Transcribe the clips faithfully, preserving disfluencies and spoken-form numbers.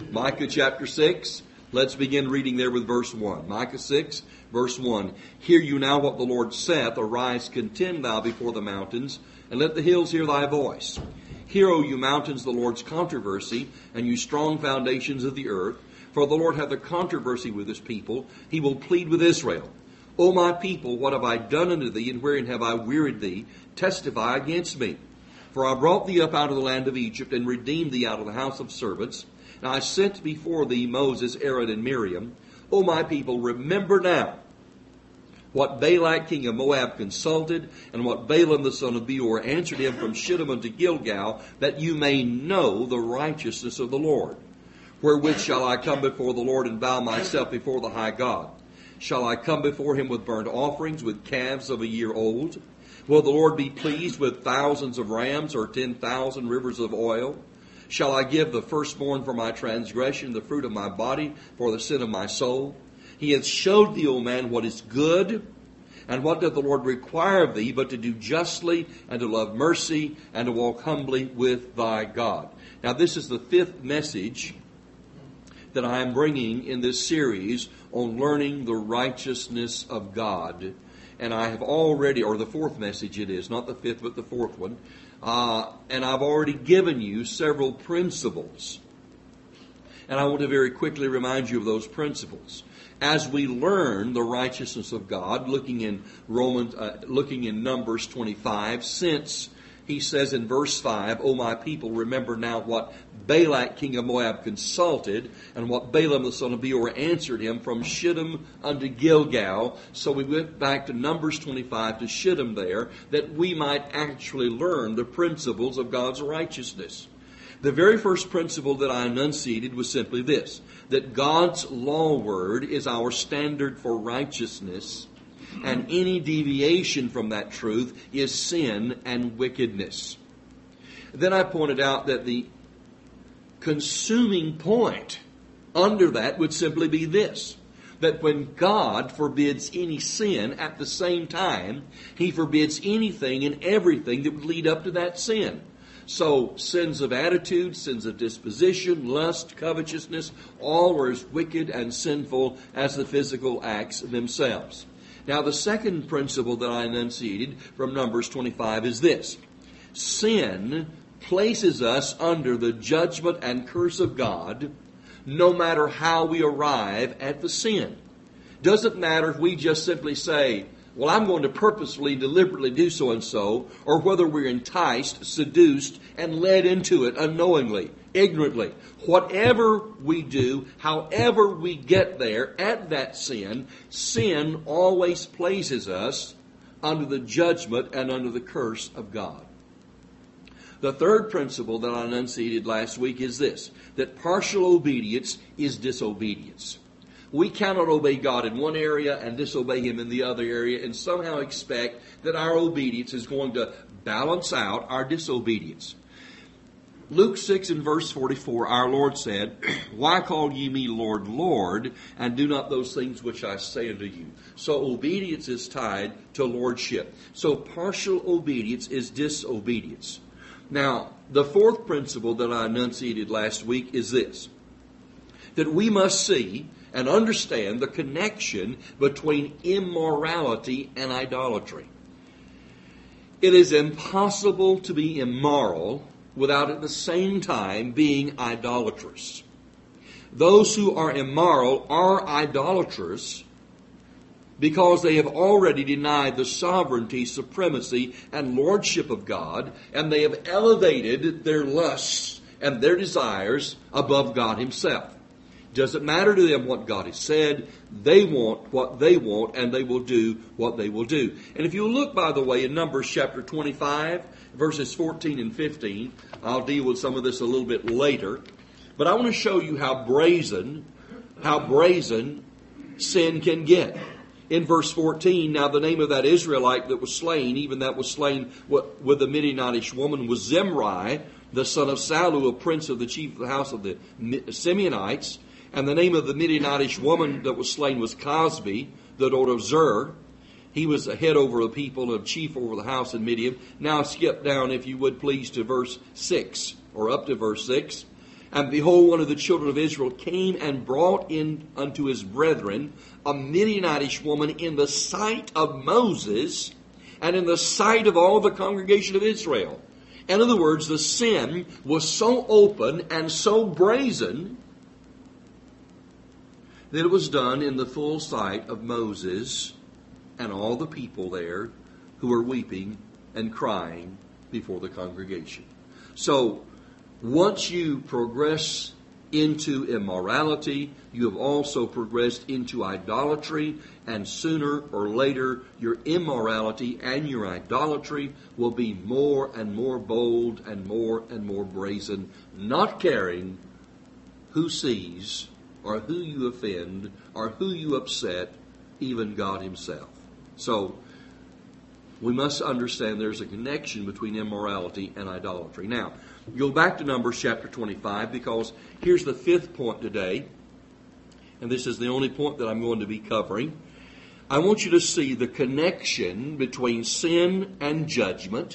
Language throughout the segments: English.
Micah chapter six. Let's begin reading there with verse one. Micah six, verse one. Hear you now what the Lord saith. Arise, contend thou before the mountains, and let the hills hear thy voice. Hear, O you mountains, the Lord's controversy, and you strong foundations of the earth. For the Lord hath a controversy with his people. He will plead with Israel. O my people, what have I done unto thee, and wherein have I wearied thee? Testify against me. For I brought thee up out of the land of Egypt, and redeemed thee out of the house of servants. And I sent before thee Moses, Aaron, and Miriam. O my people, remember now what Balak king of Moab consulted, and what Balaam the son of Beor answered him from Shittim unto Gilgal, that you may know the righteousness of the Lord. Wherewith shall I come before the Lord, and bow myself before the high God? Shall I come before him with burnt offerings, with calves of a year old? Will the Lord be pleased with thousands of rams, or ten thousand rivers of oil? Shall I give the firstborn for my transgression, the fruit of my body for the sin of my soul? He hath showed thee, O man, what is good, and what doth the Lord require of thee, but to do justly, and to love mercy, and to walk humbly with thy God. Now this is the fifth message that I am bringing in this series on learning the righteousness of God. And I have already, or the fourth message it is, not the fifth, but the fourth one. Uh, and I've already given you several principles. And I want to very quickly remind you of those principles. As we learn the righteousness of God, looking in Romans, uh, looking in Numbers twenty-five, since he says in verse five, O my people, remember now what Balak king of Moab consulted, and what Balaam the son of Beor answered him from Shittim unto Gilgal. So we went back to Numbers twenty-five to Shittim there, that we might actually learn the principles of God's righteousness. The very first principle that I enunciated was simply this, that God's law word is our standard for righteousness, and any deviation from that truth is sin and wickedness. Then I pointed out that the consuming point under that would simply be this, that when God forbids any sin, at the same time, He forbids anything and everything that would lead up to that sin. So sins of attitude, sins of disposition, lust, covetousness, all are as wicked and sinful as the physical acts themselves. Now the second principle that I enunciated from Numbers twenty-five is this. Sin places us under the judgment and curse of God no matter how we arrive at the sin. Doesn't matter if we just simply say, well, I'm going to purposefully, deliberately do so and so, or whether we're enticed, seduced, and led into it unknowingly, ignorantly. Whatever we do, however we get there at that sin, sin always places us under the judgment and under the curse of God. The third principle that I enunciated last week is this, that partial obedience is disobedience. We cannot obey God in one area and disobey Him in the other area and somehow expect that our obedience is going to balance out our disobedience. Luke six and verse forty-four, our Lord said, Why call ye me Lord, Lord, and do not those things which I say unto you? So obedience is tied to lordship. So partial obedience is disobedience. Now, the fourth principle that I enunciated last week is this, that we must see and understand the connection between immorality and idolatry. It is impossible to be immoral without at the same time being idolatrous. Those who are immoral are idolaters because they have already denied the sovereignty, supremacy, and lordship of God, and they have elevated their lusts and their desires above God Himself. Doesn't matter to them what God has said. They want what they want, and they will do what they will do. And if you look, by the way, in Numbers chapter twenty-five, verses fourteen and fifteen, I'll deal with some of this a little bit later. But I want to show you how brazen, how brazen sin can get. In verse fourteen, now the name of that Israelite that was slain, even that was slain with the Midianitish woman, was Zimri, the son of Salu, a prince of the chief of the house of the Simeonites. And the name of the Midianitish woman that was slain was Cosbi, the daughter of Zer. He was the head over the people and chief over the house in Midian. Now skip down, if you would please, to verse six, or up to verse six. And behold, one of the children of Israel came and brought in unto his brethren a Midianitish woman in the sight of Moses and in the sight of all the congregation of Israel. In other words, the sin was so open and so brazen that it was done in the full sight of Moses and all the people there who were weeping and crying before the congregation. So, once you progress into immorality, you have also progressed into idolatry, and sooner or later your immorality and your idolatry will be more and more bold and more and more brazen, not caring who sees or who you offend or who you upset, even God Himself. So, we must understand there's a connection between immorality and idolatry. Now, go back to Numbers chapter twenty-five, because here's the fifth point today, and this is the only point that I'm going to be covering. I want you to see the connection between sin and judgment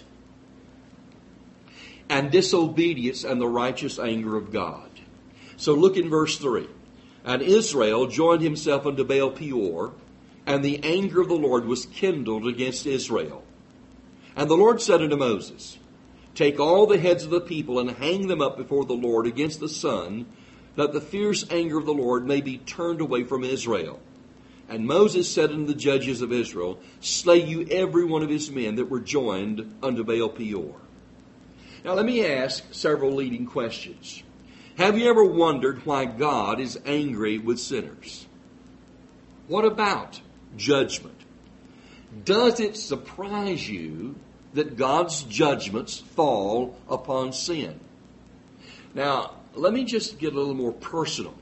and disobedience and the righteous anger of God. So look in verse three. And Israel joined himself unto Baal Peor, and the anger of the Lord was kindled against Israel. And the Lord said unto Moses, Take all the heads of the people and hang them up before the Lord against the sun, that the fierce anger of the Lord may be turned away from Israel. And Moses said unto the judges of Israel, Slay you every one of his men that were joined unto Baal Peor. Now let me ask several leading questions. Have you ever wondered why God is angry with sinners? What about judgment? Does it surprise you that God's judgments fall upon sin? Now, let me just get a little more personal.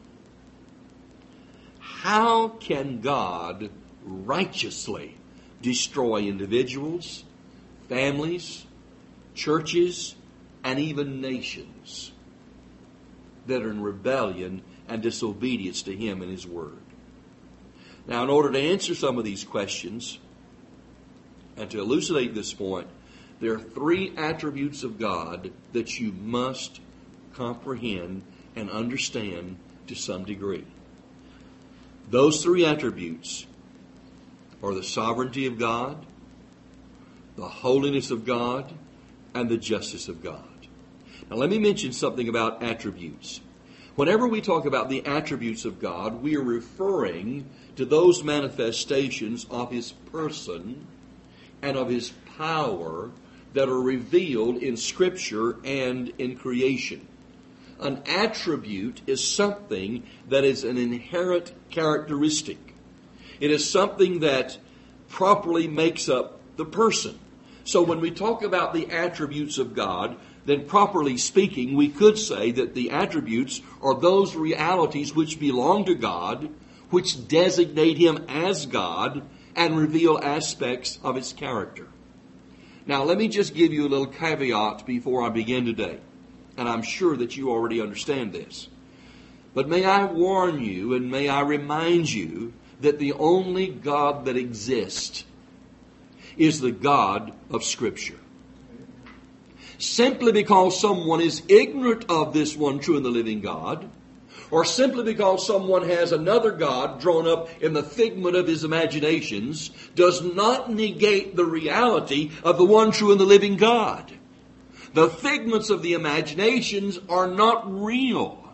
How can God righteously destroy individuals, families, churches, and even nations that are in rebellion and disobedience to Him and His Word? Now, in order to answer some of these questions and to elucidate this point, there are three attributes of God that you must comprehend and understand to some degree. Those three attributes are the sovereignty of God, the holiness of God, and the justice of God. Now, let me mention something about attributes. Whenever we talk about the attributes of God, we are referring to those manifestations of His person and of His power that are revealed in Scripture and in creation. An attribute is something that is an inherent characteristic. It is something that properly makes up the person. So when we talk about the attributes of God, then properly speaking, we could say that the attributes are those realities which belong to God, which designate Him as God and reveal aspects of His character. Now, let me just give you a little caveat before I begin today, and I'm sure that you already understand this. But may I warn you and may I remind you that the only God that exists is the God of Scripture. Simply because someone is ignorant of this one true and the living God, or simply because someone has another God drawn up in the figment of his imaginations, does not negate the reality of the one true and the living God. The figments of the imaginations are not real.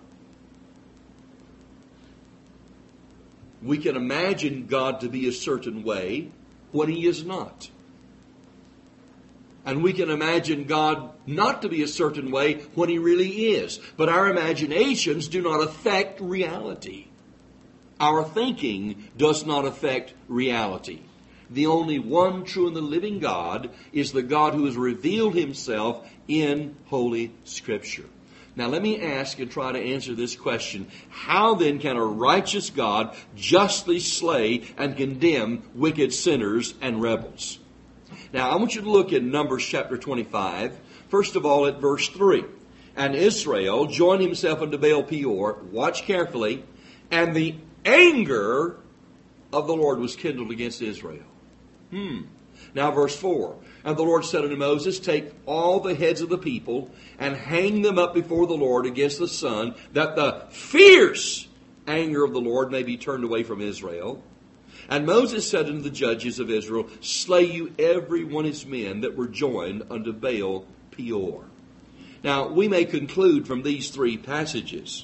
We can imagine God to be a certain way when He is not. And we can imagine God not to be a certain way when He really is. But our imaginations do not affect reality. Our thinking does not affect reality. The only one true and the living God is the God who has revealed Himself in Holy Scripture. Now let me ask and try to answer this question. How then can a righteous God justly slay and condemn wicked sinners and rebels? Now, I want you to look at Numbers chapter twenty-five. First of all, at verse three. And Israel joined himself unto Baal Peor. Watch carefully. And the anger of the Lord was kindled against Israel. Hmm. Now verse four. And the Lord said unto Moses, take all the heads of the people and hang them up before the Lord against the sun, that the fierce anger of the Lord may be turned away from Israel. And Moses said unto the judges of Israel, slay you every one of his men that were joined unto Baal Peor. Now we may conclude from these three passages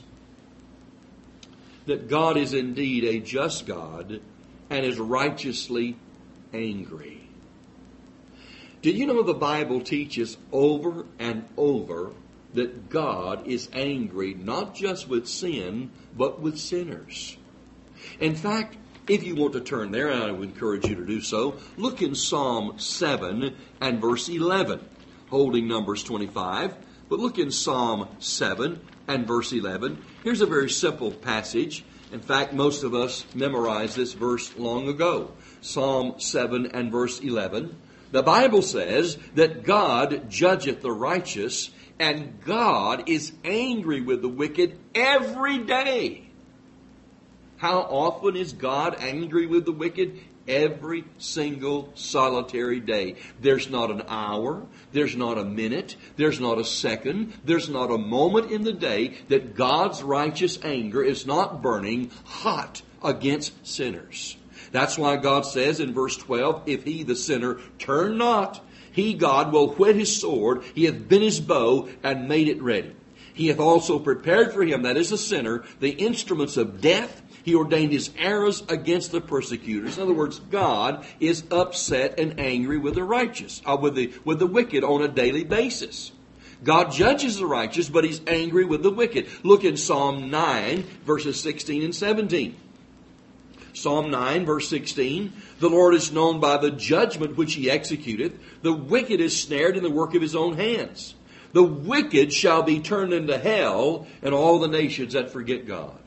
that God is indeed a just God and is righteously angry. Did you know the Bible teaches over and over that God is angry not just with sin, but with sinners? In fact, if you want to turn there, and I would encourage you to do so, look in Psalm seven and verse eleven, holding Numbers twenty-five. But look in Psalm seven and verse eleven. Here's a very simple passage. In fact, most of us memorized this verse long ago. Psalm seven and verse eleven. The Bible says that God judgeth the righteous, and God is angry with the wicked every day. How often is God angry with the wicked? Every single solitary day. There's not an hour, there's not a minute, there's not a second, there's not a moment in the day that God's righteous anger is not burning hot against sinners. That's why God says in verse twelve, if he, the sinner, turn not, he, God, will whet his sword, he hath bent his bow and made it ready. He hath also prepared for him, that is the sinner, the instruments of death. He ordained his arrows against the persecutors. In other words, God is upset and angry with the righteous, uh, with the with the wicked on a daily basis. God judges the righteous, but he's angry with the wicked. Look in Psalm nine, verses sixteen and seventeen. Psalm nine, verse sixteen, the Lord is known by the judgment which he executeth. The wicked is snared in the work of his own hands. The wicked shall be turned into hell, and all the nations that forget God.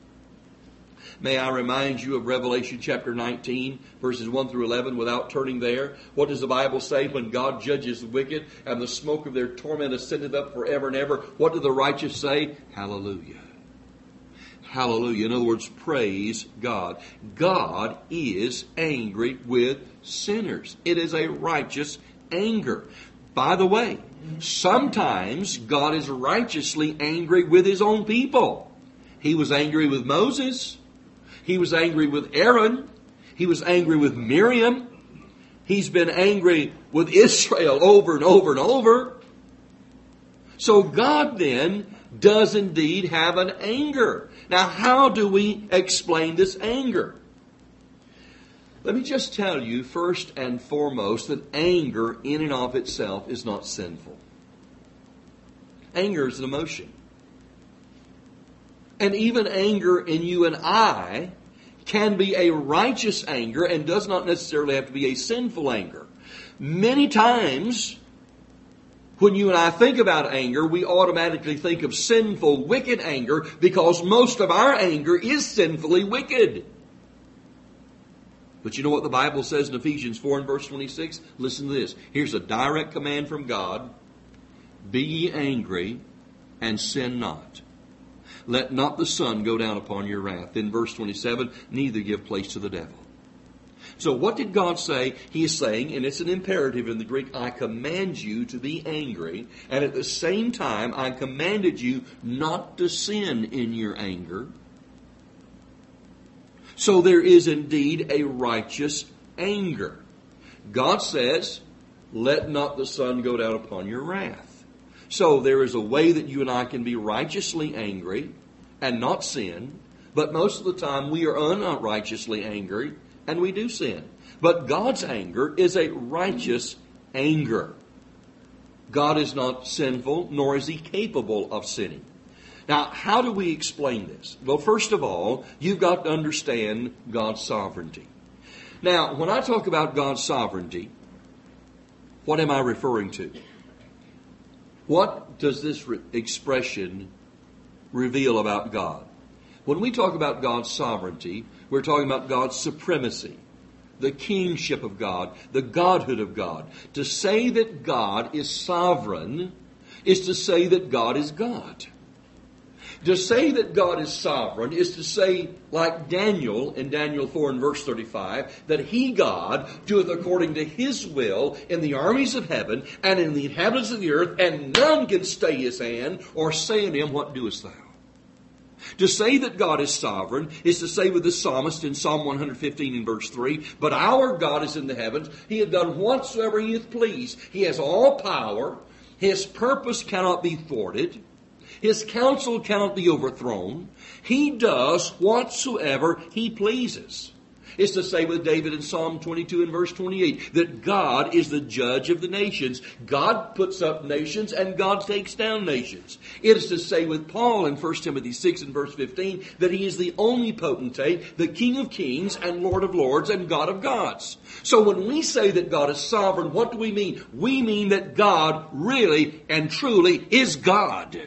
May I remind you of Revelation chapter nineteen, verses one through eleven, without turning there. What does the Bible say when God judges the wicked and the smoke of their torment ascendeth up forever and ever? What do the righteous say? Hallelujah. Hallelujah. In other words, praise God. God is angry with sinners. It is a righteous anger. By the way, sometimes God is righteously angry with his own people. He was angry with Moses. He was angry with Aaron. He was angry with Miriam. He's been angry with Israel over and over and over. So God then does indeed have an anger. Now, how do we explain this anger? Let me just tell you first and foremost that anger in and of itself is not sinful. Anger is an emotion. And even anger in you and I can be a righteous anger and does not necessarily have to be a sinful anger. Many times, when you and I think about anger, we automatically think of sinful, wicked anger because most of our anger is sinfully wicked. But you know what the Bible says in Ephesians four and verse twenty-six? Listen to this. Here's a direct command from God. Be ye angry and sin not. Let not the sun go down upon your wrath. In verse twenty-seven, neither give place to the devil. So what did God say? He is saying, and it's an imperative in the Greek, I command you to be angry, and at the same time I commanded you not to sin in your anger. So there is indeed a righteous anger. God says, let not the sun go down upon your wrath. So there is a way that you and I can be righteously angry and not sin, but most of the time we are unrighteously angry and we do sin. But God's anger is a righteous anger. God is not sinful, nor is he capable of sinning. Now, how do we explain this? Well, first of all, you've got to understand God's sovereignty. Now, when I talk about God's sovereignty, what am I referring to? What does this re- expression reveal about God? When we talk about God's sovereignty, we're talking about God's supremacy, the kingship of God, the godhood of God. To say that God is sovereign is to say that God is God. To say that God is sovereign is to say, like Daniel in Daniel four and verse thirty-five, that He, God, doeth according to His will in the armies of heaven and in the inhabitants of the earth, and none can stay His hand or say unto Him, What doest thou? To say that God is sovereign is to say with the psalmist in Psalm one fifteen and verse three, But our God is in the heavens. He hath done whatsoever He hath pleased. He has all power. His purpose cannot be thwarted. His counsel cannot be overthrown. He does whatsoever He pleases. It's to say with David in Psalm twenty-two and verse twenty-eight that God is the judge of the nations. God puts up nations and God takes down nations. It is to say with Paul in First Timothy six and verse fifteen that He is the only potentate, the King of kings and Lord of lords and God of gods. So when we say that God is sovereign, what do we mean? We mean that God really and truly is God.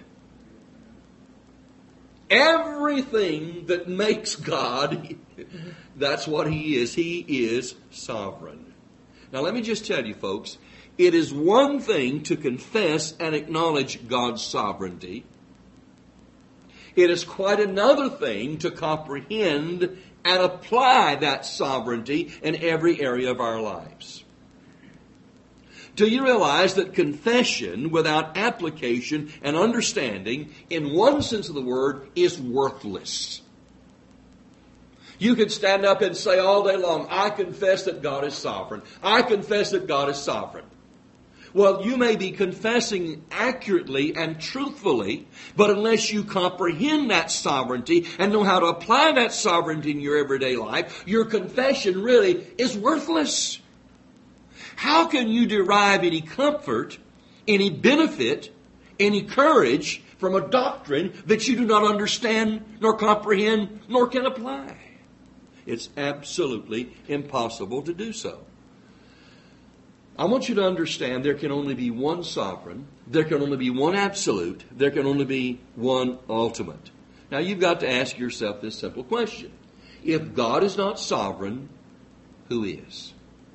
Everything that makes God, that's what He is. He is sovereign. Now let me just tell you, folks, it is one thing to confess and acknowledge God's sovereignty. It is quite another thing to comprehend and apply that sovereignty in every area of our lives. Do you realize that confession without application and understanding, in one sense of the word, is worthless? You could stand up and say all day long, I confess that God is sovereign. I confess that God is sovereign. Well, you may be confessing accurately and truthfully, but unless you comprehend that sovereignty and know how to apply that sovereignty in your everyday life, your confession really is worthless. How can you derive any comfort, any benefit, any courage from a doctrine that you do not understand, nor comprehend, nor can apply? It's absolutely impossible to do so. I want you to understand there can only be one sovereign, there can only be one absolute, there can only be one ultimate. Now you've got to ask yourself this simple question. If God is not sovereign, who is?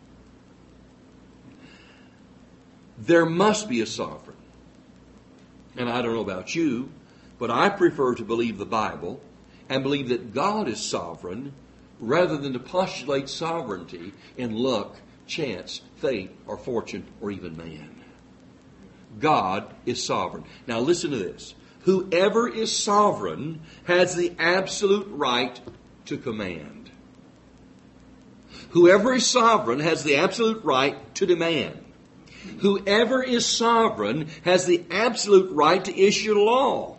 There must be a sovereign. And I don't know about you, but I prefer to believe the Bible and believe that God is sovereign rather than to postulate sovereignty in luck, chance, fate, or fortune, or even man. God is sovereign. Now listen to this. Whoever is sovereign has the absolute right to command. Whoever is sovereign has the absolute right to demand. Whoever is sovereign has the absolute right to issue law.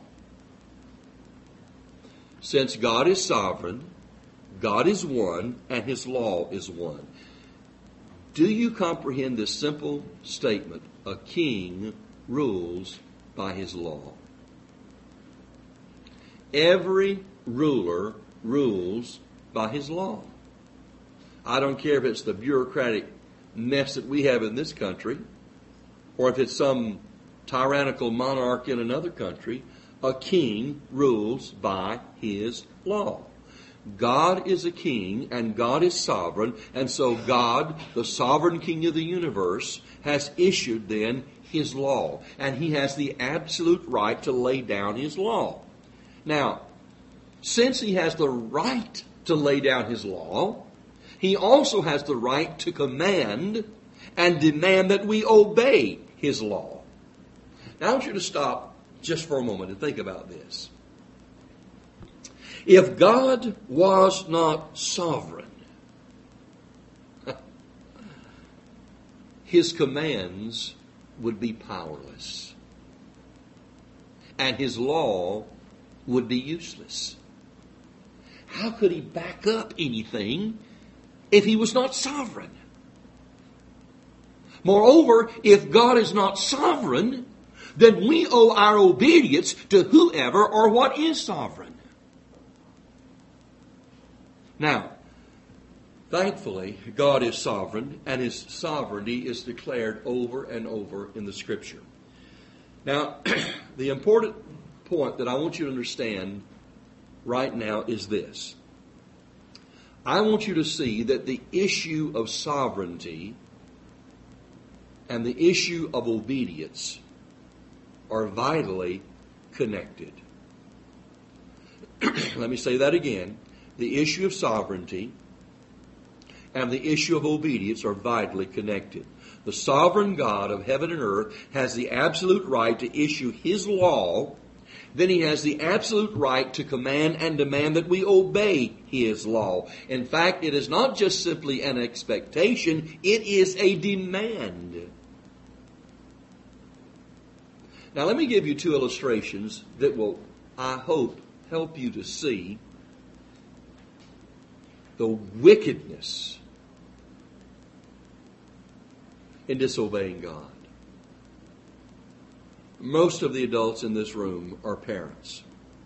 Since God is sovereign, God is one, and His law is one. Do you comprehend this simple statement? A king rules by his law. Every ruler rules by his law. I don't care if it's the bureaucratic mess that we have in this country, or if it's some tyrannical monarch in another country. A king rules by his law. God is a king and God is sovereign, and so God, the sovereign king of the universe, has issued then His law, and He has the absolute right to lay down His law. Now, since He has the right to lay down His law, He also has the right to command and demand that we obey His law. Now I want you to stop just for a moment and think about this. If God was not sovereign, His commands would be powerless, and His law would be useless. How could He back up anything if He was not sovereign? Moreover, if God is not sovereign, then we owe our obedience to whoever or what is sovereign. Now, thankfully, God is sovereign, and His sovereignty is declared over and over in the Scripture. Now, the important point that I want you to understand right now is this. I want you to see that the issue of sovereignty and the issue of obedience are vitally connected. Let me say that again. The issue of sovereignty and the issue of obedience are vitally connected. The sovereign God of heaven and earth has the absolute right to issue His law. Then He has the absolute right to command and demand that we obey His law. In fact, it is not just simply an expectation, it is a demand. Now let me give you two illustrations that will, I hope, help you to see the wickedness in disobeying God. Most of the adults in this room are parents.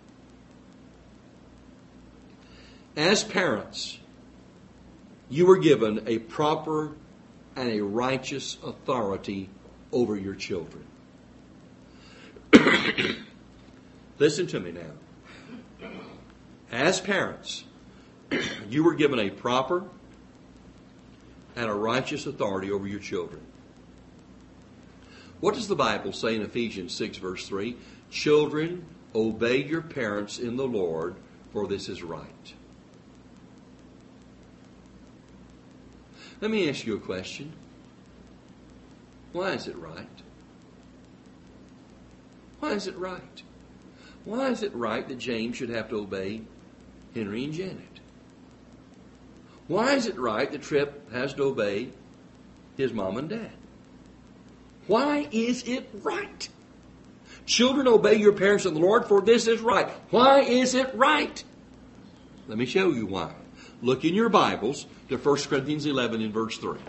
As parents, you were given a proper and a righteous authority over your children. Listen to me now. As parents, you were given a proper and a righteous authority over your children. What does the Bible say in Ephesians six verse three? Children, obey your parents in the Lord, for this is right. Let me ask you a question. Why is it right? Why is it right? Why is it right that James should have to obey Henry and Janet? Why is it right that Tripp has to obey his mom and dad? Why is it right? Children, obey your parents in the Lord, for this is right. Why is it right? Let me show you why. Look in your Bibles to First Corinthians eleven in verse three.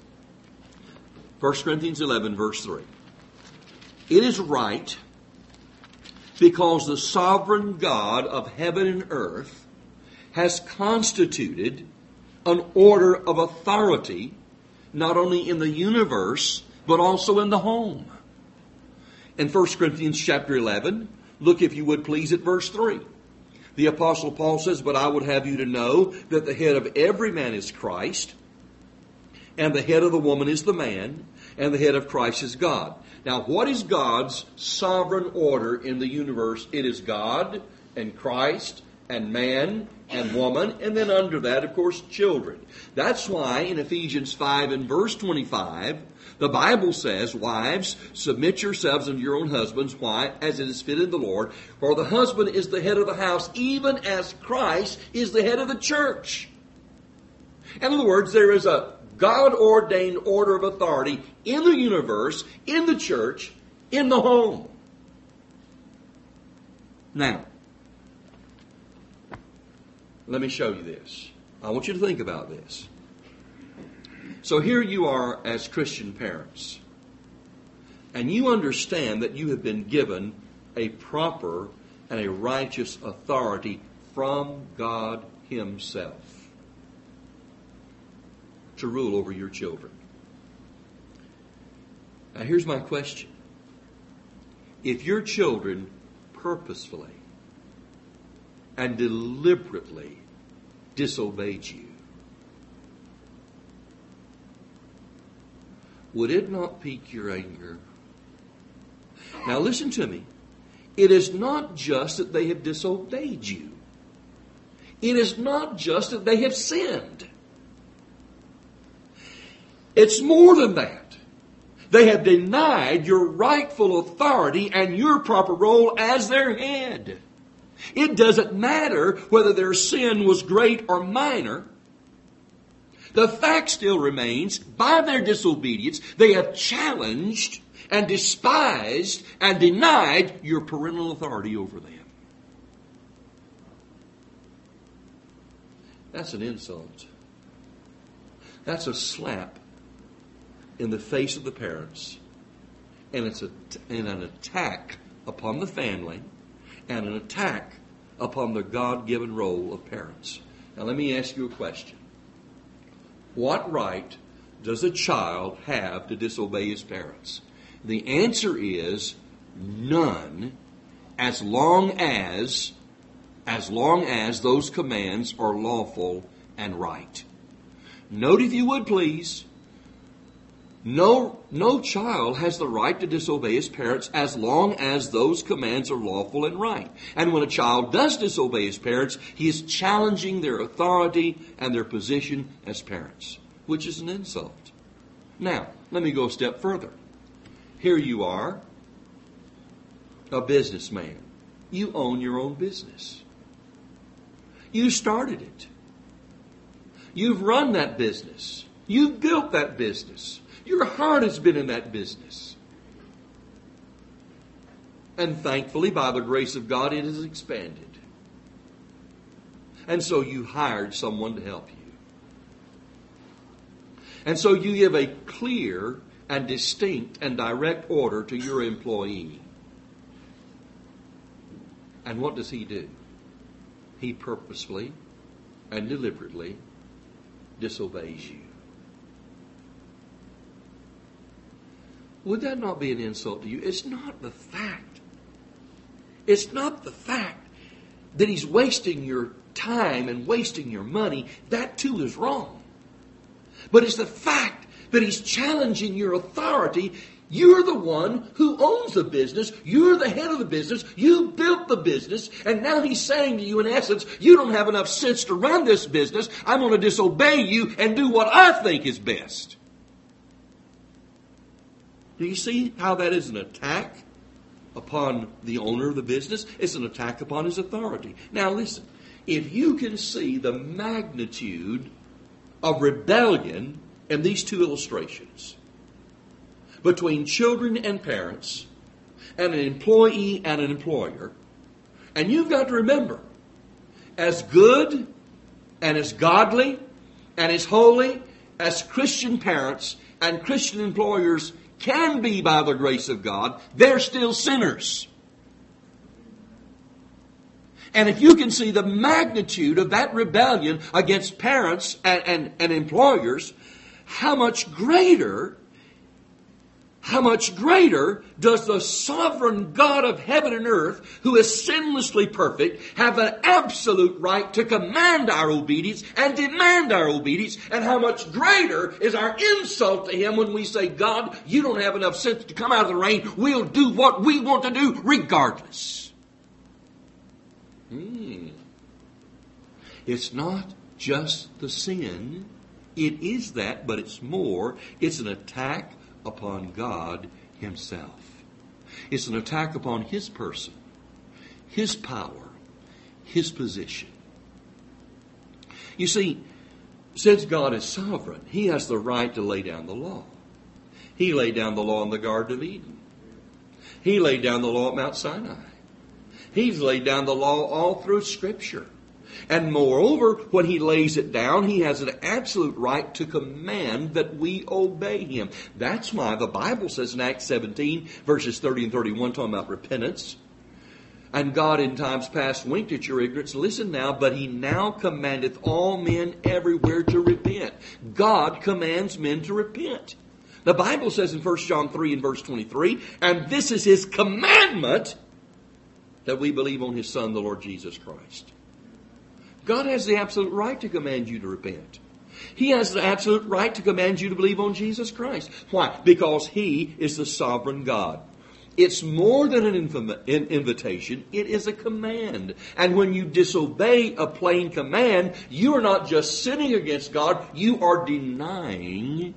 First Corinthians eleven verse three. It is right because the sovereign God of heaven and earth has constituted an order of authority not only in the universe but also in the home. In First Corinthians chapter eleven, look if you would please at verse three. The Apostle Paul says, "But I would have you to know that the head of every man is Christ, and the head of the woman is the man, and the head of Christ is God." Now, what is God's sovereign order in the universe? It is God and Christ and man and woman, and then under that, of course, children. That's why in Ephesians five and verse twenty-five, the Bible says, "Wives, submit yourselves unto your own husbands." Why? As it is fit in the Lord. For the husband is the head of the house, even as Christ is the head of the church. In other words, there is a God-ordained order of authority in the universe, in the church, in the home. Now, let me show you this. I want you to think about this. So here you are as Christian parents, and you understand that you have been given a proper and a righteous authority from God Himself to rule over your children. Now here's my question. If your children purposefully and deliberately disobeyed you, would it not pique your anger? Now listen to me. It is not just that they have disobeyed you. It is not just that they have sinned. It's more than that. They have denied your rightful authority and your proper role as their head. It doesn't matter whether their sin was great or minor. The fact still remains, by their disobedience, they have challenged and despised and denied your parental authority over them. That's an insult. That's a slap in the face of the parents. And it's a, and an attack upon the family and an attack upon the God-given role of parents. Now let me ask you a question. What right does a child have to disobey his parents? The answer is none, as long as, as long as those commands are lawful and right. Note, if you would please, No, no child has the right to disobey his parents as long as those commands are lawful and right. And when a child does disobey his parents, he is challenging their authority and their position as parents, which is an insult. Now, let me go a step further. Here you are, a businessman. You own your own business. You started it. You've run that business. You've built that business. Your heart has been in that business. And thankfully, by the grace of God, it has expanded. And so you hired someone to help you. And so you give a clear and distinct and direct order to your employee. And what does he do? He purposefully and deliberately disobeys you. Would that not be an insult to you? It's not the fact. It's not the fact that he's wasting your time and wasting your money. That too is wrong. But it's the fact that he's challenging your authority. You're the one who owns the business. You're the head of the business. You built the business. And now he's saying to you, in essence, you don't have enough sense to run this business. I'm going to disobey you and do what I think is best. Do you see how that is an attack upon the owner of the business? It's an attack upon his authority. Now listen, if you can see the magnitude of rebellion in these two illustrations, between children and parents, and an employee and an employer, and you've got to remember, as good and as godly and as holy as Christian parents and Christian employers can be by the grace of God, they're still sinners. And if you can see the magnitude of that rebellion against parents and, and, and employers, how much greater, how much greater does the sovereign God of heaven and earth, who is sinlessly perfect, have an absolute right to command our obedience and demand our obedience, and how much greater is our insult to Him when we say, God, you don't have enough sense to come out of the rain. We'll do what we want to do regardless. Hmm. It's not just the sin. It is that, but it's more. It's an attack upon God Himself. It's an attack upon His person, His power, His position. You see, since God is sovereign, He has the right to lay down the law. He laid down the law in the Garden of Eden. He laid down the law at Mount Sinai. He's laid down the law all through Scripture. And moreover, when He lays it down, He has an absolute right to command that we obey Him. That's why the Bible says in Acts seventeen, verses thirty and thirty-one, talking about repentance. And God in times past winked at your ignorance. Listen now, but He now commandeth all men everywhere to repent. God commands men to repent. The Bible says in First John three and verse twenty-three, and this is His commandment, that we believe on His Son, the Lord Jesus Christ. God has the absolute right to command you to repent. He has the absolute right to command you to believe on Jesus Christ. Why? Because He is the sovereign God. It's more than an invitation. It is a command. And when you disobey a plain command, you are not just sinning against God, you are denying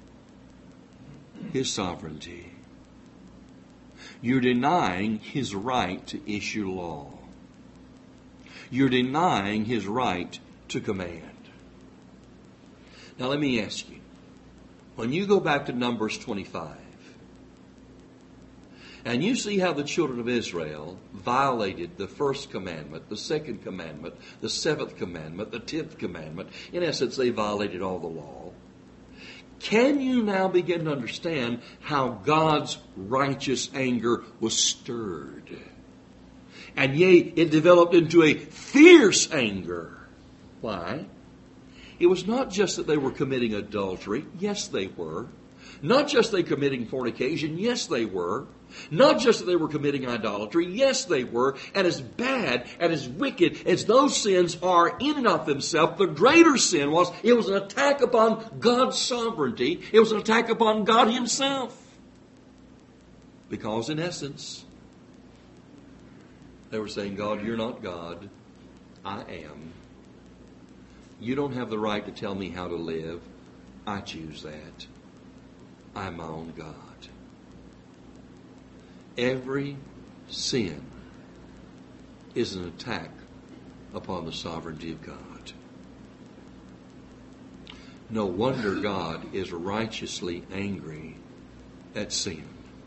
His sovereignty. You're denying His right to issue law. You're denying His right to command. Now let me ask you, when you go back to Numbers twenty-five, and you see how the children of Israel violated the first commandment, the second commandment, the seventh commandment, the tenth commandment, in essence they violated all the law, can you now begin to understand how God's righteous anger was stirred? And yea, it developed into a fierce anger. Why? It was not just that they were committing adultery. Yes, they were. Not just they committing fornication, yes they were. Not just that they were committing idolatry, yes they were. And as bad and as wicked as those sins are in and of themselves, the greater sin was, it was an attack upon God's sovereignty. It was an attack upon God Himself. Because in essence, they were saying, God, you're not God. I am. You don't have the right to tell me how to live. I choose that. I'm my own God. Every sin is an attack upon the sovereignty of God. No wonder God is righteously angry at sin.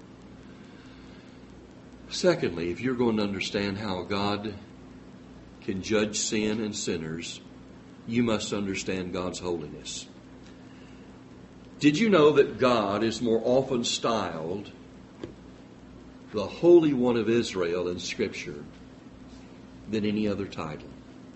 Secondly, if you're going to understand how God can judge sin and sinners, you must understand God's holiness. Did you know that God is more often styled the Holy One of Israel in Scripture than any other title?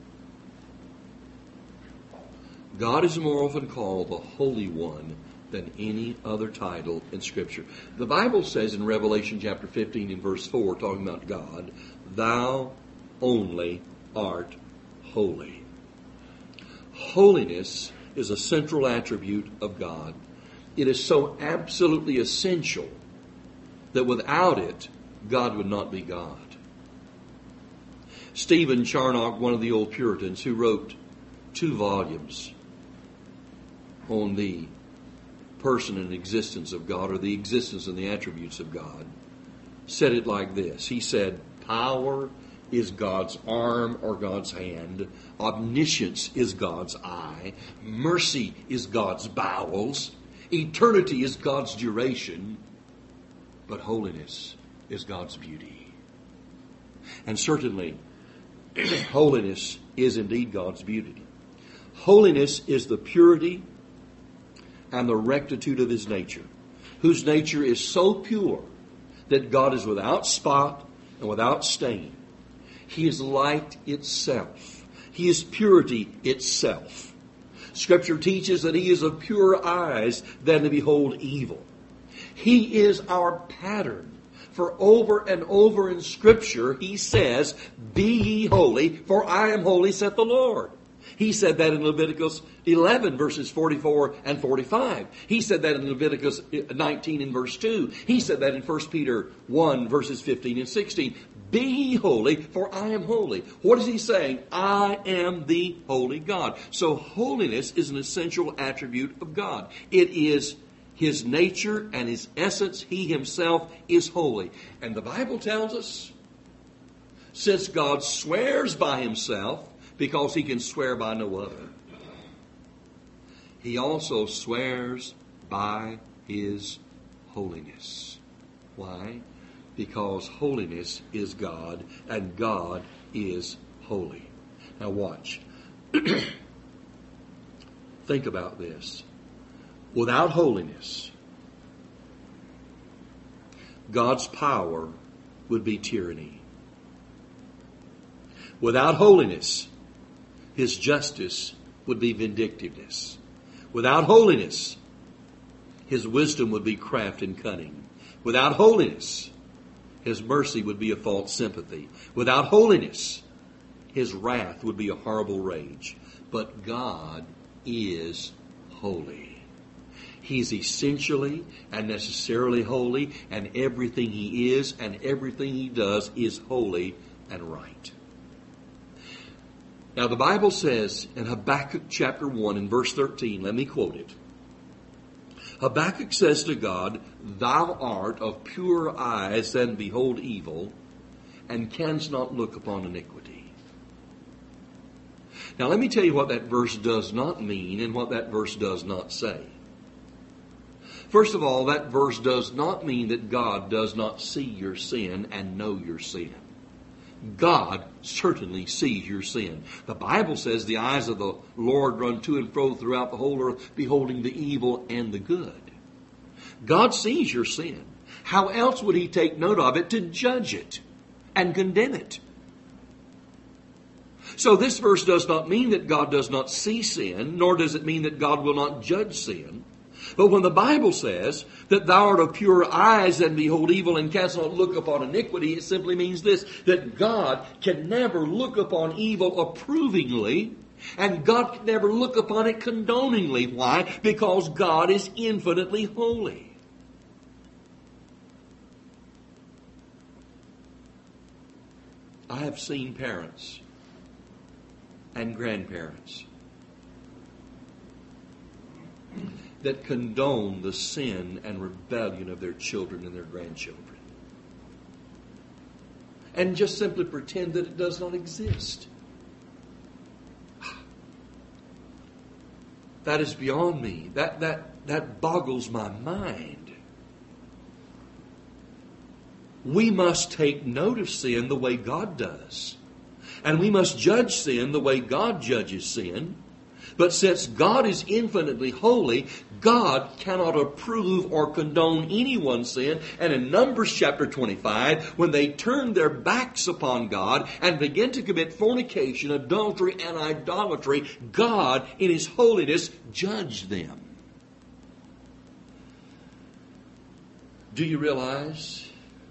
God is more often called the Holy One than any other title in Scripture. The Bible says in Revelation chapter fifteen and verse four, talking about God, Thou only art holy. Holiness is a central attribute of God. It is so absolutely essential that without it, God would not be God. Stephen Charnock, one of the old Puritans, who wrote two volumes on the person and existence of God, or the existence and the attributes of God, said it like this. He said, power is God's arm or God's hand. Omniscience is God's eye. Mercy is God's bowels. Eternity is God's duration. But holiness is God's beauty. And certainly, holiness is indeed God's beauty. Holiness is the purity and the rectitude of His nature, whose nature is so pure that God is without spot and without stain. He is light itself. He is purity itself. Scripture teaches that He is of purer eyes than to behold evil. He is our pattern. For over and over in Scripture, He says, Be ye holy, for I am holy, saith the Lord. He said that in Leviticus eleven, verses forty-four and forty-five. He said that in Leviticus nineteen and verse two. He said that in First Peter one, verses fifteen and sixteen. Be ye holy, for I am holy. What is He saying? I am the holy God. So holiness is an essential attribute of God. It is His nature and His essence. He Himself is holy. And the Bible tells us, since God swears by Himself, because He can swear by no other, He also swears by His holiness. Why? Because holiness is God, and God is holy. Now watch. Think about this. Without holiness, God's power would be tyranny. Without holiness, His justice would be vindictiveness. Without holiness, His wisdom would be craft and cunning. Without holiness, His mercy would be a false sympathy. Without holiness, His wrath would be a horrible rage. But God is holy. He's essentially and necessarily holy, and everything He is and everything He does is holy and right. Now the Bible says in Habakkuk chapter one and verse thirteen, let me quote it. Habakkuk says to God, Thou art of purer eyes than behold evil, and canst not look upon iniquity. Now let me tell you what that verse does not mean and what that verse does not say. First of all, that verse does not mean that God does not see your sin and know your sin. God certainly sees your sin. The Bible says the eyes of the Lord run to and fro throughout the whole earth, beholding the evil and the good. God sees your sin. How else would He take note of it to judge it and condemn it? So this verse does not mean that God does not see sin, nor does it mean that God will not judge sin. But when the Bible says that thou art of pure eyes and behold evil and canst not look upon iniquity, it simply means this, that God can never look upon evil approvingly, and God can never look upon it condoningly. Why? Because God is infinitely holy. I have seen parents and grandparents that condone the sin and rebellion of their children and their grandchildren, and just simply pretend that it does not exist. That is beyond me. That, that, that boggles my mind. We must take note of sin the way God does. And we must judge sin the way God judges sin. But since God is infinitely holy, God cannot approve or condone anyone's sin. And in Numbers chapter twenty-five, when they turn their backs upon God and begin to commit fornication, adultery, and idolatry, God, in His holiness, judged them. Do you realize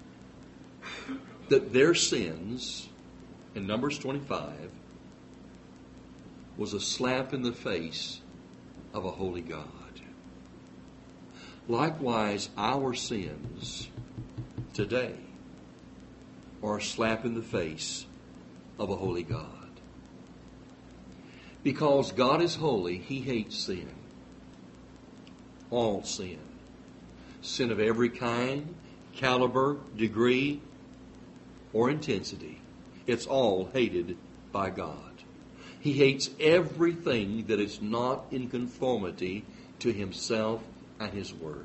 that their sins, in Numbers twenty-five, was a slap in the face of a holy God? Likewise, our sins today are a slap in the face of a holy God. Because God is holy, He hates sin. All sin. Sin of every kind, caliber, degree, or intensity. It's all hated by God. He hates everything that is not in conformity to Himself and His Word.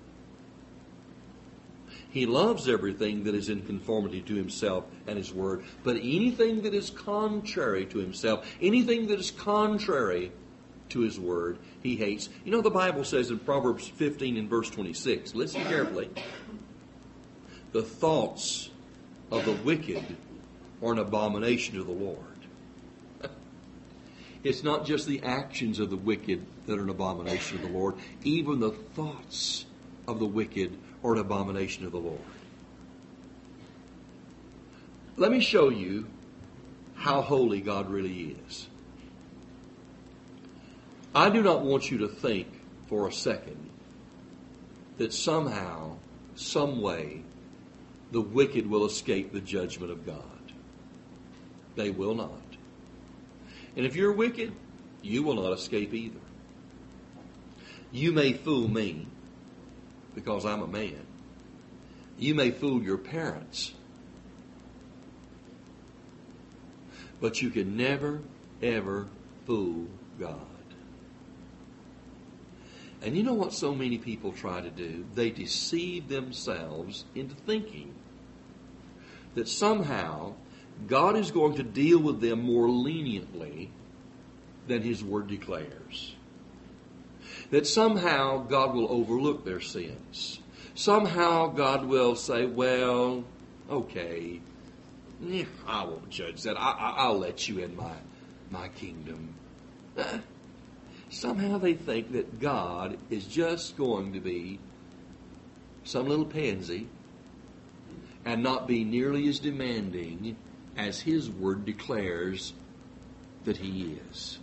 He loves everything that is in conformity to Himself and His Word. But anything that is contrary to Himself, anything that is contrary to His Word, He hates. You know, the Bible says in Proverbs fifteen and verse twenty-six, listen carefully, the thoughts of the wicked are an abomination to the Lord. It's not just the actions of the wicked that are an abomination to the Lord. Even the thoughts of the wicked are an abomination to the Lord. Let me show you how holy God really is. I do not want you to think for a second that somehow, some way, the wicked will escape the judgment of God. They will not. And if you're wicked, you will not escape either. You may fool me because I'm a man. You may fool your parents. But you can never, ever fool God. And you know what so many people try to do? They deceive themselves into thinking that somehow God is going to deal with them more leniently than His Word declares. That somehow God will overlook their sins. Somehow God will say, well, okay, I won't judge that. I, I, I'll let you in my, my kingdom. Uh, somehow they think that God is just going to be some little pansy and not be nearly as demanding as His Word declares that He is.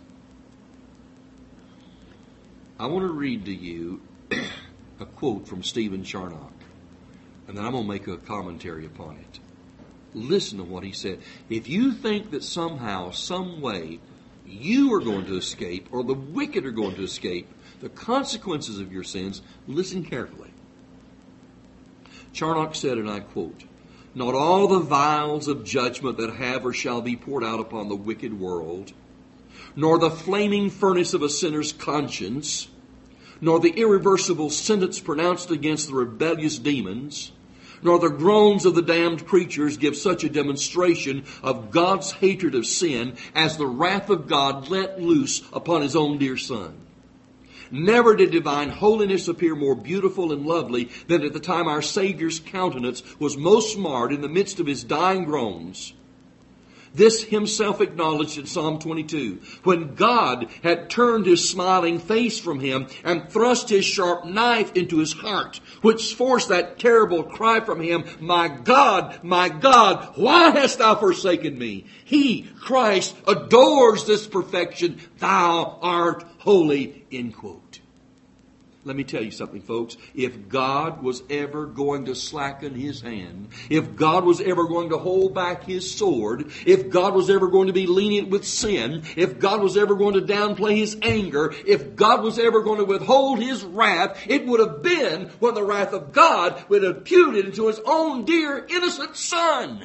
I want to read to you a quote from Stephen Charnock, and then I'm going to make a commentary upon it. Listen to what he said. If you think that somehow, some way, you are going to escape, or the wicked are going to escape the consequences of your sins, listen carefully. Charnock said, and I quote, not all the vials of judgment that have or shall be poured out upon the wicked world, nor the flaming furnace of a sinner's conscience, nor the irreversible sentence pronounced against the rebellious demons, nor the groans of the damned creatures give such a demonstration of God's hatred of sin as the wrath of God let loose upon His own dear Son. Never did divine holiness appear more beautiful and lovely than at the time our Savior's countenance was most marred in the midst of His dying groans. This himself acknowledged in Psalm twenty-two. When God had turned his smiling face from him and thrust his sharp knife into his heart, which forced that terrible cry from him, "My God, my God, why hast thou forsaken me?" He, Christ, adores this perfection. Thou art holy, end quote. Let me tell you something, folks. If God was ever going to slacken his hand, if God was ever going to hold back his sword, if God was ever going to be lenient with sin, if God was ever going to downplay his anger, if God was ever going to withhold his wrath, it would have been when the wrath of God would have imputed into his own dear innocent Son.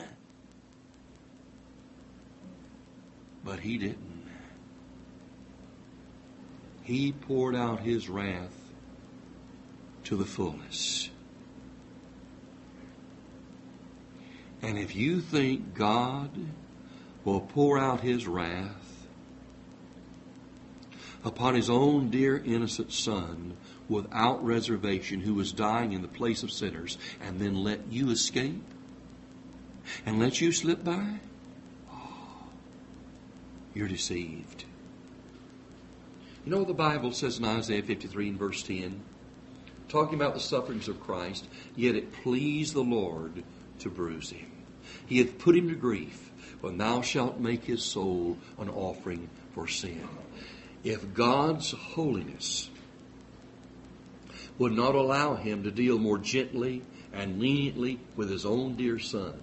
But he didn't. He poured out his wrath to the fullness. And if you think God will pour out his wrath upon his own dear innocent Son without reservation, who was dying in the place of sinners, and then let you escape and let you slip by, oh, you're deceived. You know what the Bible says in Isaiah fifty-three and verse ten? Talking about the sufferings of Christ, yet it pleased the Lord to bruise him. He hath put him to grief, when thou shalt make his soul an offering for sin. If God's holiness would not allow him to deal more gently and leniently with his own dear Son,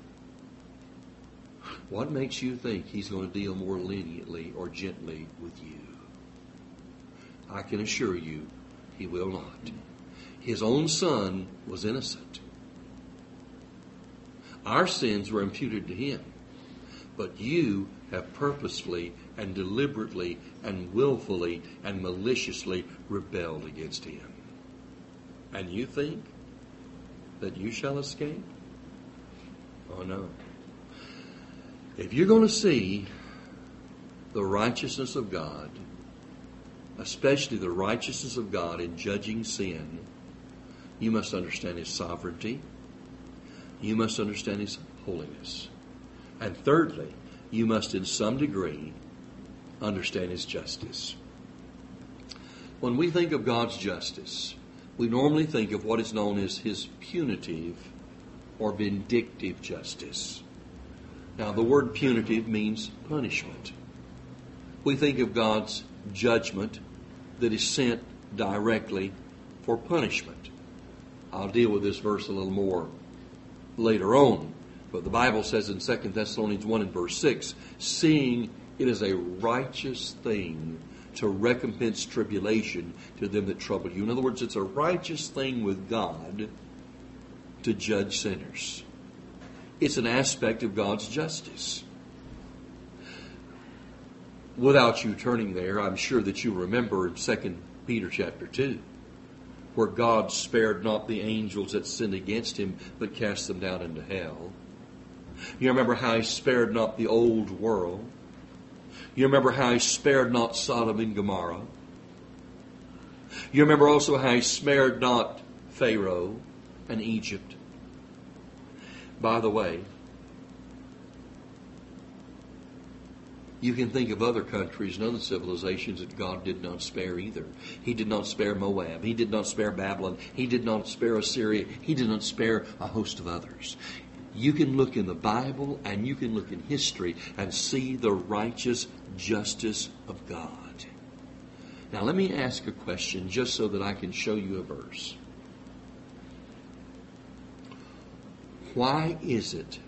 what makes you think he's going to deal more leniently or gently with you? I can assure you, he will not. His own Son was innocent. Our sins were imputed to him. But you have purposefully and deliberately and willfully and maliciously rebelled against him. And you think that you shall escape? Oh no. If you're going to see the righteousness of God, especially the righteousness of God in judging sin, you must understand his sovereignty. You must understand his holiness. And thirdly, you must in some degree understand his justice. When we think of God's justice, we normally think of what is known as his punitive or vindictive justice. Now, the word punitive means punishment. We think of God's judgment that is sent directly for punishment. I'll deal with this verse a little more later on. But the Bible says in Second Thessalonians one and verse six, seeing it is a righteous thing to recompense tribulation to them that trouble you. In other words, it's a righteous thing with God to judge sinners. It's an aspect of God's justice. Without you turning there, I'm sure that you remember in Second Peter chapter two, where God spared not the angels that sinned against him, but cast them down into hell. You remember how he spared not the old world. You remember how he spared not Sodom and Gomorrah. You remember also how he spared not Pharaoh and Egypt. By the way, you can think of other countries and other civilizations that God did not spare either. He did not spare Moab. He did not spare Babylon. He did not spare Assyria. He did not spare a host of others. You can look in the Bible and you can look in history and see the righteous justice of God. Now let me ask a question just so that I can show you a verse. Why is it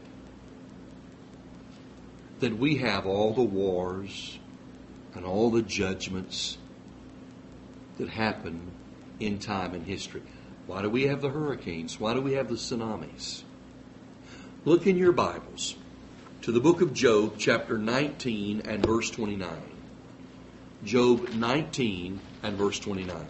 that we have all the wars and all the judgments that happen in time and history? Why do we have the hurricanes? Why do we have the tsunamis? Look in your Bibles to the book of Job, chapter nineteen and verse twenty-nine. Job nineteen and verse twenty-nine.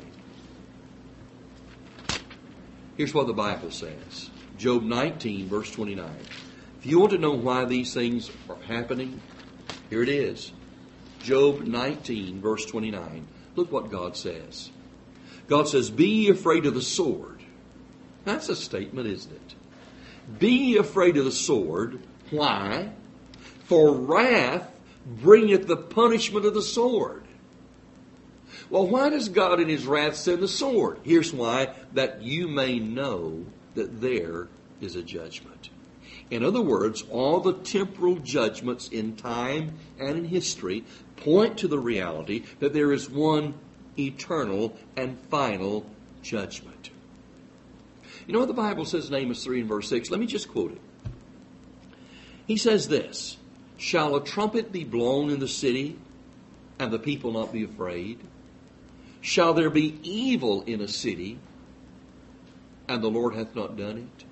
Here's what the Bible says. Job nineteen, verse twenty-nine. If you want to know why these things are happening, here it is. Job nineteen, verse twenty-nine. Look what God says. God says, be ye afraid of the sword. That's a statement, isn't it? Be ye afraid of the sword. Why? For wrath bringeth the punishment of the sword. Well, why does God in His wrath send the sword? Here's why, that you may know that there is a judgment. In other words, all the temporal judgments in time and in history point to the reality that there is one eternal and final judgment. You know what the Bible says in Amos three and verse six? Let me just quote it. He says this, "Shall a trumpet be blown in the city, and the people not be afraid? Shall there be evil in a city, and the Lord hath not done it?"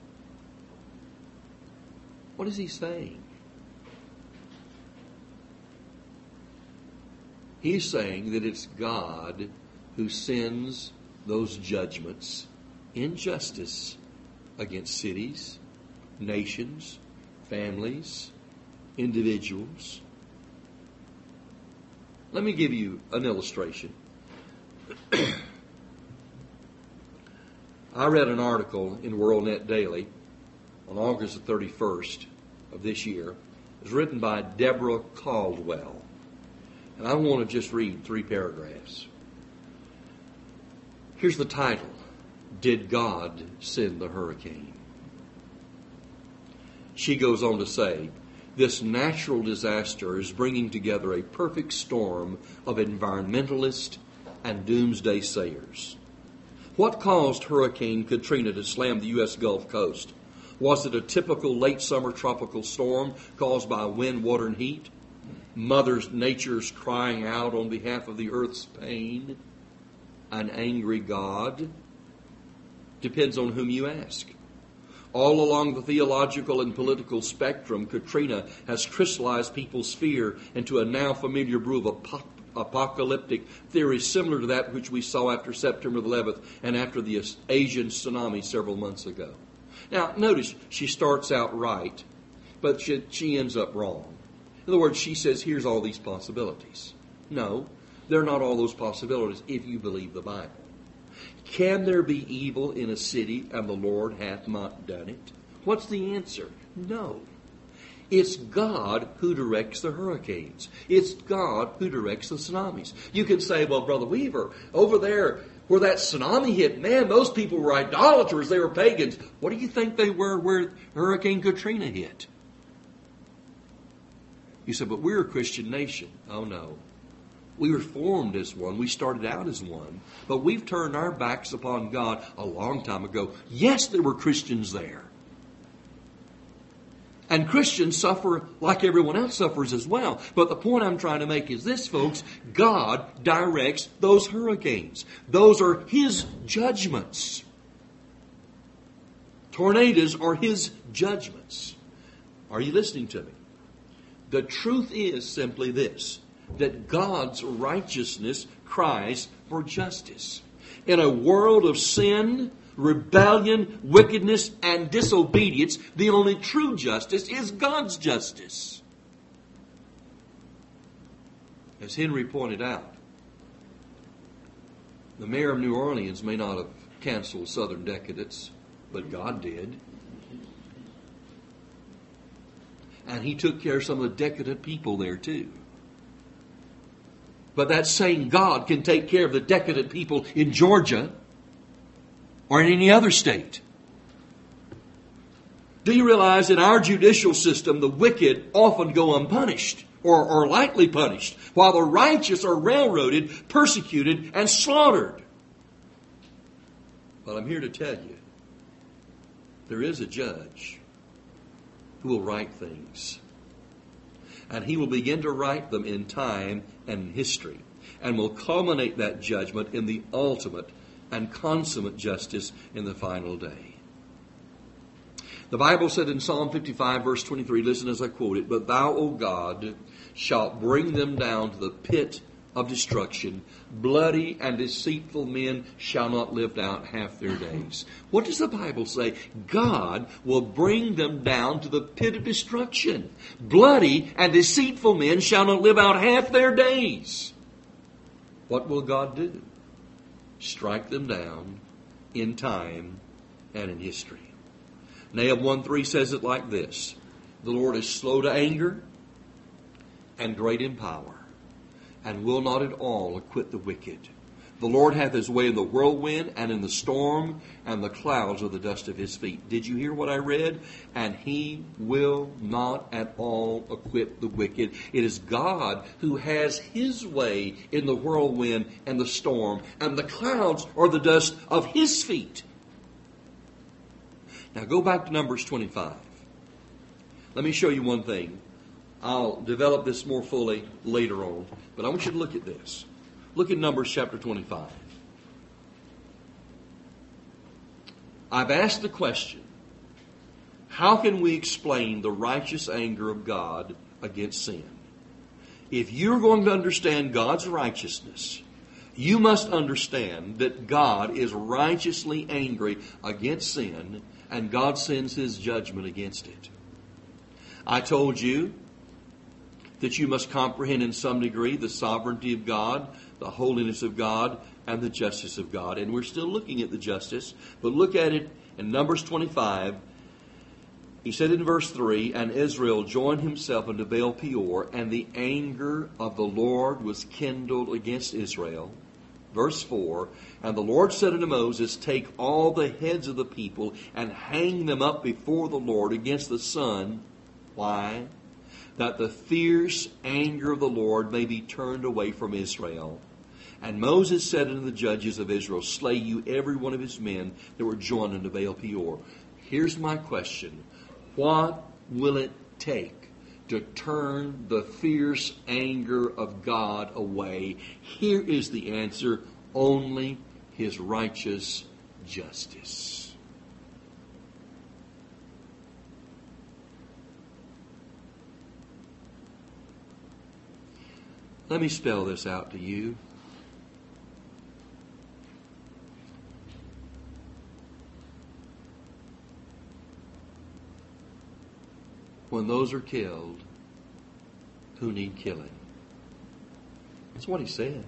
What is he saying? He's saying that it's God who sends those judgments in justice against cities, nations, families, individuals. Let me give you an illustration. I read an article in WorldNet Daily on August the thirty-first of this year. It was written by Deborah Caldwell. And I want to just read three paragraphs. Here's the title, "Did God Send the Hurricane?" She goes on to say, "This natural disaster is bringing together a perfect storm of environmentalists and doomsday sayers. What caused Hurricane Katrina to slam the U S Gulf Coast? Was it a typical late summer tropical storm caused by wind, water, and heat? Mother Nature's crying out on behalf of the earth's pain? An angry God?" Depends on whom you ask. All along the theological and political spectrum, Katrina has crystallized people's fear into a now familiar brew of ap- apocalyptic theories similar to that which we saw after September the eleventh and after the Asian tsunami several months ago. Now, notice she starts out right, but she, she ends up wrong. In other words, she says, here's all these possibilities. No, they're not all those possibilities if you believe the Bible. Can there be evil in a city and the Lord hath not done it? What's the answer? No. It's God who directs the hurricanes. It's God who directs the tsunamis. You can say, well, Brother Weaver, over there where that tsunami hit, man, those people were idolaters. They were pagans. What do you think they were where Hurricane Katrina hit? You said, but we're a Christian nation. Oh, no. We were formed as one. We started out as one. But we've turned our backs upon God a long time ago. Yes, there were Christians there. And Christians suffer like everyone else suffers as well. But the point I'm trying to make is this, folks. God directs those hurricanes. Those are His judgments. Tornadoes are His judgments. Are you listening to me? The truth is simply this, that God's righteousness cries for justice. In a world of sin, rebellion, wickedness, and disobedience, the only true justice is God's justice. As Henry pointed out, the mayor of New Orleans may not have canceled Southern decadence, but God did. And He took care of some of the decadent people there too. But that same God can take care of the decadent people in Georgia or in any other state. Do you realize in our judicial system the wicked often go unpunished or are lightly punished, while the righteous are railroaded, persecuted, and slaughtered? Well, I'm here to tell you, there is a judge who will right things. And He will begin to right them in time and in history, and will culminate that judgment in the ultimate and consummate justice in the final day. The Bible said in Psalm fifty-five, verse twenty-three, listen as I quote it, "But thou, O God, shalt bring them down to the pit of destruction. Bloody and deceitful men shall not live out half their days." What does the Bible say? God will bring them down to the pit of destruction. Bloody and deceitful men shall not live out half their days. What will God do? Strike them down in time and in history. Nahum one three says it like this, "The Lord is slow to anger and great in power, and will not at all acquit the wicked. The Lord hath his way in the whirlwind and in the storm, and the clouds are the dust of his feet. Did you hear what I read? And he will not at all acquit the wicked. It is God who has his way in the whirlwind and the storm, and the clouds are the dust of his feet. Now go back to Numbers twenty-five. Let me show you one thing. I'll develop this more fully later on, but I want you to look at this. Look at Numbers chapter twenty-five. I've asked the question, how can we explain the righteous anger of God against sin? If you're going to understand God's righteousness, you must understand that God is righteously angry against sin, and God sends his judgment against it. I told you that you must comprehend in some degree the sovereignty of God, the holiness of God, and the justice of God. And we're still looking at the justice, but look at it in Numbers twenty-five. He said in verse three, and Israel joined himself unto Baal Peor, and the anger of the Lord was kindled against Israel. Verse four, and the Lord said unto Moses, take all the heads of the people and hang them up before the Lord against the sun. Why? That the fierce anger of the Lord may be turned away from Israel. And Moses said unto the judges of Israel, slay you every one of his men that were joined unto Baal Peor. Here's my question. What will it take to turn the fierce anger of God away? Here is the answer. Only his righteous justice. Let me spell this out to you. When those are killed who need killing. That's what he said.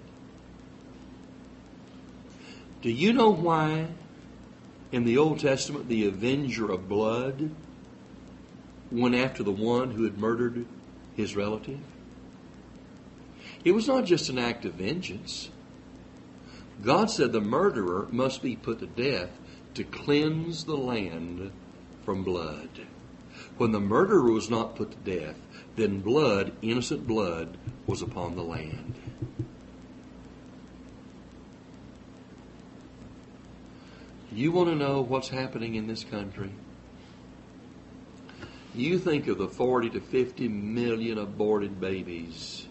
Do you know why in the Old Testament the avenger of blood went after the one who had murdered his relative? It was not just an act of vengeance. God said the murderer must be put to death to cleanse the land from blood. When the murderer was not put to death, then blood, innocent blood, was upon the land. You want to know what's happening in this country? You think of the forty to fifty million aborted babies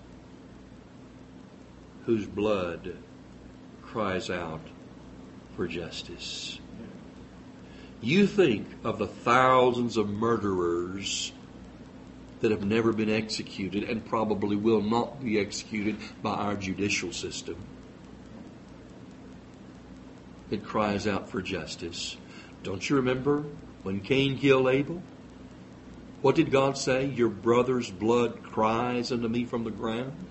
whose blood cries out for justice. You think of the thousands of murderers that have never been executed and probably will not be executed by our judicial system. It cries out for justice. Don't you remember when Cain killed Abel? What did God say? Your brother's blood cries unto me from the ground.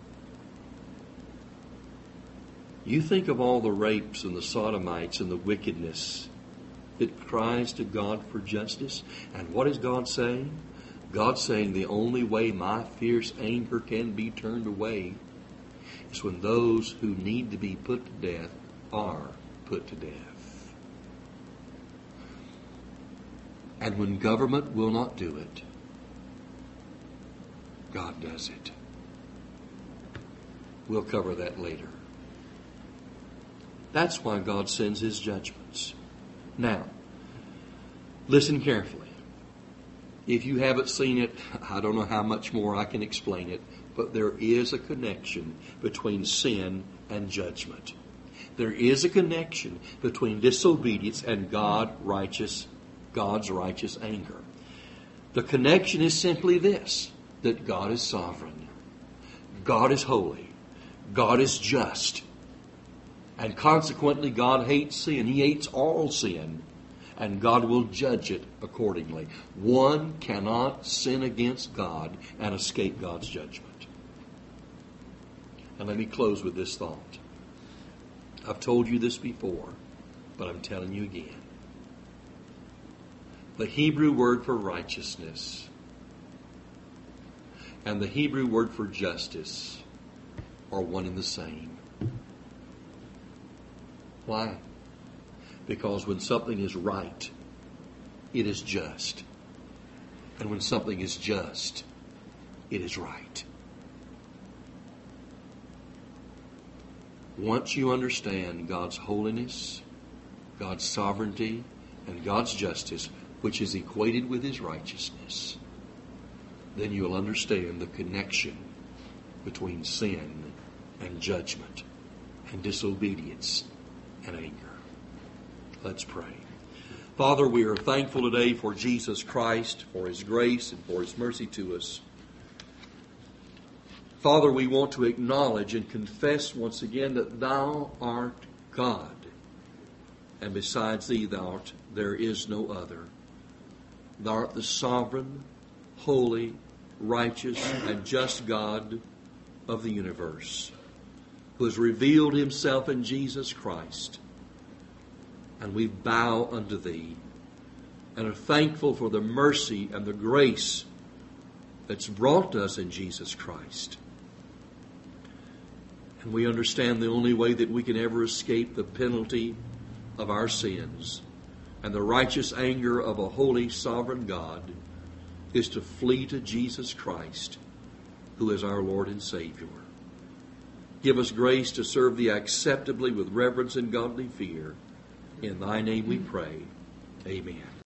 You think of all the rapes and the sodomites and the wickedness that cries to God for justice. And what is God saying? God's saying the only way my fierce anger can be turned away is when those who need to be put to death are put to death. And when government will not do it, God does it. We'll cover that later. That's why God sends his judgments. Now, listen carefully. If you haven't seen it, I don't know how much more I can explain it, but there is a connection between sin and judgment. There is a connection between disobedience and God righteous, God's righteous anger. The connection is simply this, that God is sovereign. God is holy. God is just. And consequently, God hates sin. He hates all sin. And God will judge it accordingly. One cannot sin against God and escape God's judgment. And let me close with this thought. I've told you this before, but I'm telling you again. The Hebrew word for righteousness and the Hebrew word for justice are one and the same. Why? Because when something is right, it is just. And when something is just, it is right. Once you understand God's holiness, God's sovereignty, and God's justice, which is equated with His righteousness, then you'll understand the connection between sin and judgment and disobedience and anger. Let's pray. Father, we are thankful today for Jesus Christ, for His grace and for His mercy to us. Father, we want to acknowledge and confess once again that Thou art God, and besides Thee, Thou art, there is no other. Thou art the sovereign, holy, righteous, and just God of the universe, who has revealed Himself in Jesus Christ. And we bow unto Thee and are thankful for the mercy and the grace that's brought to us in Jesus Christ. And we understand the only way that we can ever escape the penalty of our sins and the righteous anger of a holy, sovereign God is to flee to Jesus Christ, who is our Lord and Savior. Give us grace to serve Thee acceptably with reverence and godly fear. In Thy name we pray. Amen.